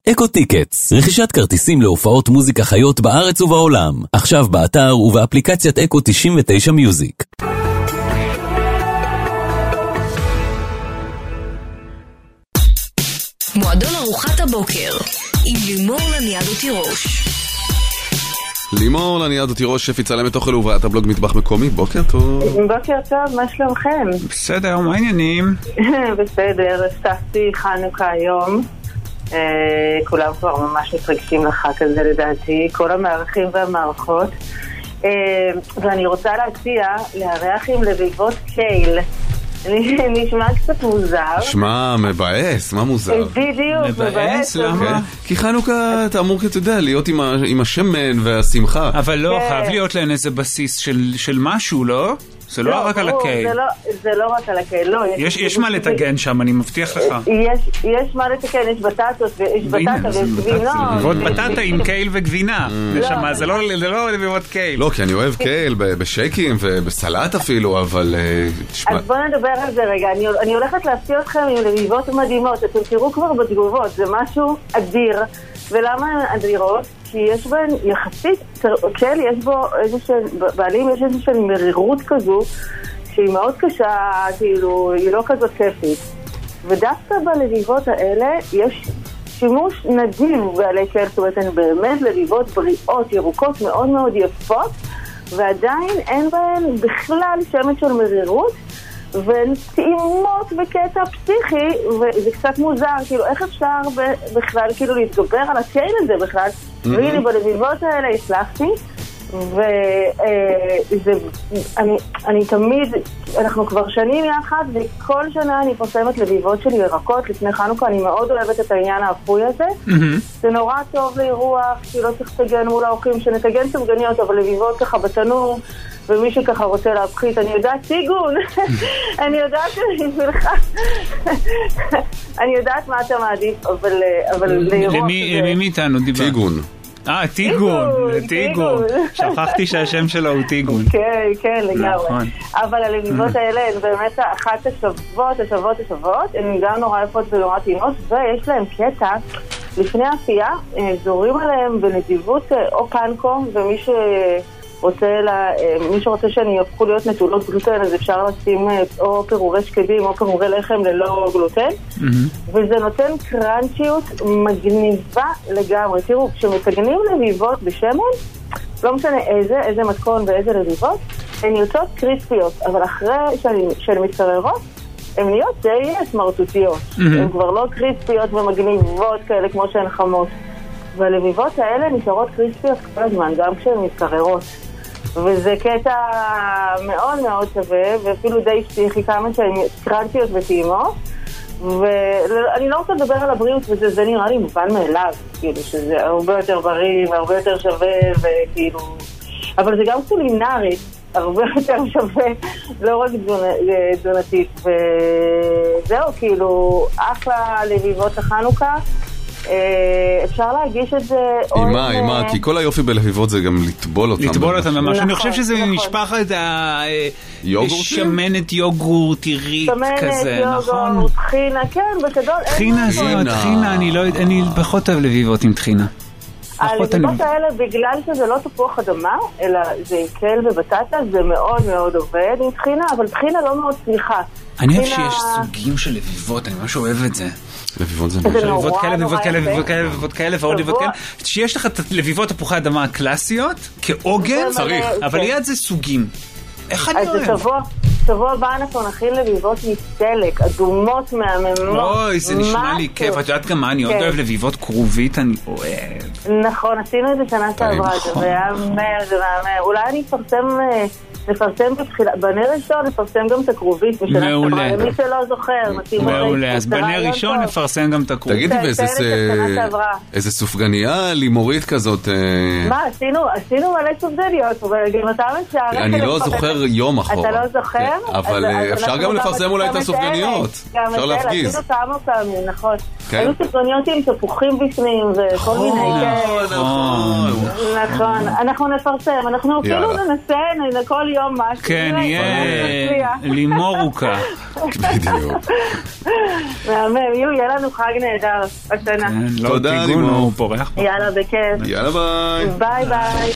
אקו טיקטס, רכישת כרטיסים להופעות מוזיקה חיות בארץ ובעולם. עכשיו באתר ובאפליקציית אקו 99 מיוזיק. מועדון ארוחת הבוקר עם לימור לניאדו תירוש. לימור לניאדו תירוש, שפי צלמת אוכל ובריאת הבלוג מטבח מקומי. בוקר טוב. בוקר טוב, מה שלומכם? בסדר, מה העניינים? בסדר, הפתחתי חנוכה היום. כולם כבר ממש מתרגשים לחג הזה לדעתי, כל המערכים והמערכות. ואני רוצה להציע לארח עם לביבות קייל. נשמע קצת מוזר. נשמע מבאס, מה מוזר? בדיוק, מבאס. למה? כי חנוכה אתה אמור כתדע להיות עם השמן והשמחה. אבל לא, חייב להיות להם איזה בסיס של משהו, לא? זה לא רק על הקייל. זה לא רק על הקייל, לא. יש מה לתגן שם, אני מבטיח לך. יש מה לתקן, יש בטטות ויש בטטה ויש גבינות. ועוד בטטה עם קייל וגבינה. זה לא לביבות קייל. לא, כי אני אוהב קייל בשייקים ובסלט אפילו, אבל... אז בואו נדבר על זה רגע. אני הולכת להפתיע אתכם עם לביבות מדהימות. אתם תראו כבר בתגובות, זה משהו אדיר. ולמה הן אדירות? כי יש בהן יחסית, קייל יש בו בעלים יש איזושהי מרירות כזו שהיא מאוד קשה, כאילו היא לא כזאת כיפית, ודווקא בלביבות האלה יש שימוש נדיב בעלי קייל, זאת אומרת הן באמת לביבות בריאות, ירוקות מאוד מאוד יפות, ועדיין אין בהן בכלל שמץ של מרירות, והן טעימות בקטע פסיכי, וזה קצת מוזר, כאילו איך אפשר בכלל כאילו להתגבר על הקייל הזה בכלל, והנה בלביבות האלה הצלחתי, ואני תמיד, אנחנו כבר שנים יחד, וכל שנה אני פרסמת לביבות של ירקות לפני חנוכה, אני מאוד אוהבת את העניין האפוי הזה, זה נורא טוב לאירוח, כי לא צריך לתגן מול האורחים, שנתגן ספגניות, אבל לביבות ככה בתנור, ומי שככה רוצה להפחית, אני יודעת טיגון, אני יודעת בשבילך, אני יודעת מה אתה מעדיף, אבל לאירוח... למי מאיתנו דיבר? טיגון. טיגון. שכחתי שהשם שלו הוא טיגון. כן, לגמרי. אבל הלביבות האלה הן באמת אחת השוות, הן גם נורא יפות ונורא טעימות, ויש להם קטע, לפני האפייה, זורים עליהם בנדיבות או פנקו, ומי שרוצה שהן יהפכו להיות נטולות גלוטן, אז אפשר לשים או פירורי שקדים או פירורי לחם ללא גלוטן, וזה נותן קרנצ'יות מגניבה לגמרי. תראו, כשמתגנים לביבות בשמן, לא משנה איזה מתכון ואיזה לביבות, הן יוצאות קריספיות, אבל אחרי שהן מתקררות, הן נהיות די סמרטוטיות. הן כבר לא קריספיות ומגניבות כאלה כמו שהן חמות. והלביבות האלה נשארות קריספיות כל הזמן, גם כשהן מתקררות. וזה קטע מאוד מאוד שווה, ואפילו די פסיכי כמה שהן קרנצ'יות וטעימות. ואני לא רוצה לדבר על הבריאות, וזה נראה לי מובן מאליו, כאילו שזה הרבה יותר בריא והרבה יותר שווה, וכאילו... אבל זה גם קולינרית, הרבה יותר שווה, לא רק תזונתית. וזהו, כאילו, אחלה לביבות החנוכה. אפשר להגיש את זה אימה, כי כל היופי בלביבות זה גם לטבול אותם ממש. אני חושב שזה משפחת שמנת יוגורט עירית כזה, נכון? טחינה, כן, בגדול טחינה, אני פחות אוהב לביבות עם טחינה. הלביבות האלה, בגלל שזה לא תפוח אדמה, אלא זה קייל ובטטה, זה מאוד מאוד עובד עם טחינה, אבל טחינה לא מאוד צליחה. אני אוהב שיש סוגים של לביבות, אני ממש אוהב את זה. לביבות זה לביבות כאלה ועוד לביבות כאלה, שיש לך את לביבות תפוחי אדמה הקלאסיות כעוגן, אבל ליד זה סוגים. איך אני אוהב? שבוע הבא אנחנו נכין לביבות מסלק, אדומות מהממות. אוי, זה נשמע לי כיף. את יודעת גם מה, אני עוד אוהב לביבות כרובית, אני אוהב. נכון, עשינו את זה שנה שעברה, זה היה מהמר. אולי אני נפרסם בנר ראשון, נפרסם גם את הכרובית. מעולה. למי שלא זוכר. מעולה, אז בנר ראשון נפרסם גם את הכרובית. תגידי, ואיזה סופגניה לימורית כזאת. מה, עשינו מלא סופגניות, אבל גם אתה משערך. אני לא זוכר יום אחורה. אתה לא זוכר? אבל אפשר גם לפרסם אולי את הסופגניות. אפשר להפגיז. עשינו כמה פעמים, נכון. היו סופגניות עם תפוחים בפנים וכל מיני. נכון, אנחנו נפרסם, אנחנו אפילו ננסה כל יום משהו. כן, יהיה לימורוקה. בדיוק. מהמם, יהיה לנו חג נהדר השנה. תודה לימור. פורח. יאללה, בכיף. יאללה ביי. ביי ביי.